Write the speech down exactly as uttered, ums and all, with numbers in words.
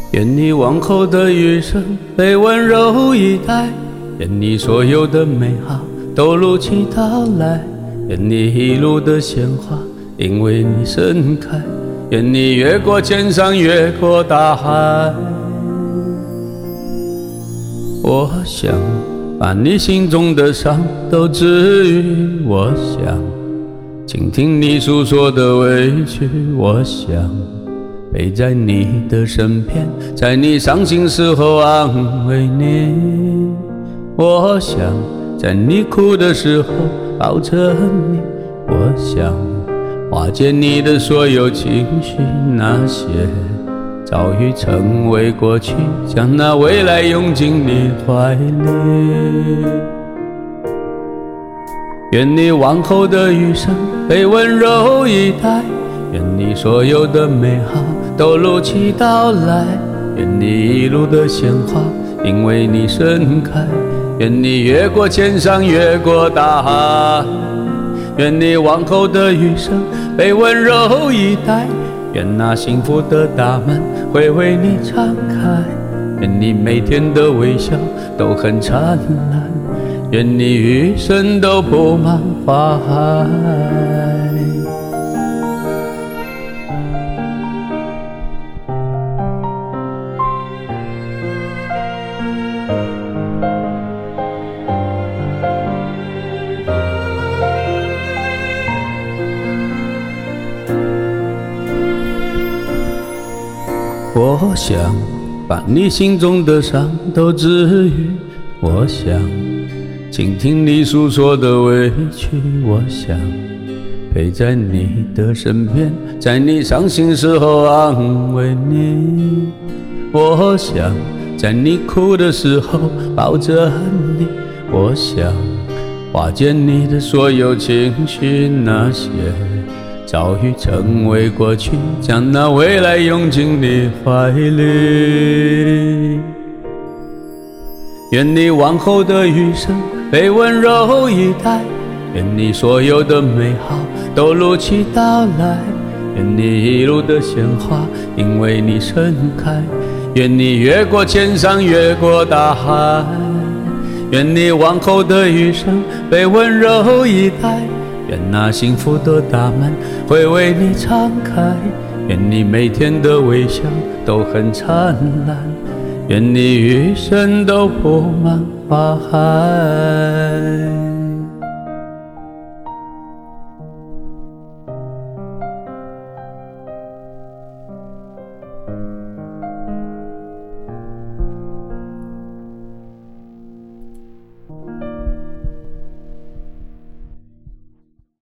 愿你往后的余生被温柔以待，愿你所有的美好都如期到来，愿你一路的鲜花因为你盛开，愿你越过千山越过大海。我想把你心中的伤都治愈，我想倾听你诉说的委屈，我想陪在你的身边，在你伤心时候安慰你，我想在你哭的时候抱着你，我想化解你的所有情绪，那些早已成为过去，将那未来拥进你怀里。愿你往后的余生被温柔以待，愿你所有的美好都如期到来，愿你一路的鲜花因为你盛开，愿你越过千山越过大海，愿你往后的余生被温柔以待，愿那幸福的大门会为你敞开，愿你每天的微笑都很灿烂，愿你余生都布满花海。我想把你心中的伤都治愈，我想倾听你诉说的委屈，我想陪在你的身边，在你伤心时候安慰你，我想在你哭的时候抱着你，我想化解你的所有情绪，那些早已成为过去，将那未来拥进你怀里。愿你往后的余生被温柔以待，愿你所有的美好都如期到来，愿你一路的鲜花因为你盛开，愿你越过千山越过大海，愿你往后的余生被温柔以待，愿那幸福的大门会为你敞开，愿你每天的微笑都很灿烂，愿你余生都布满花海。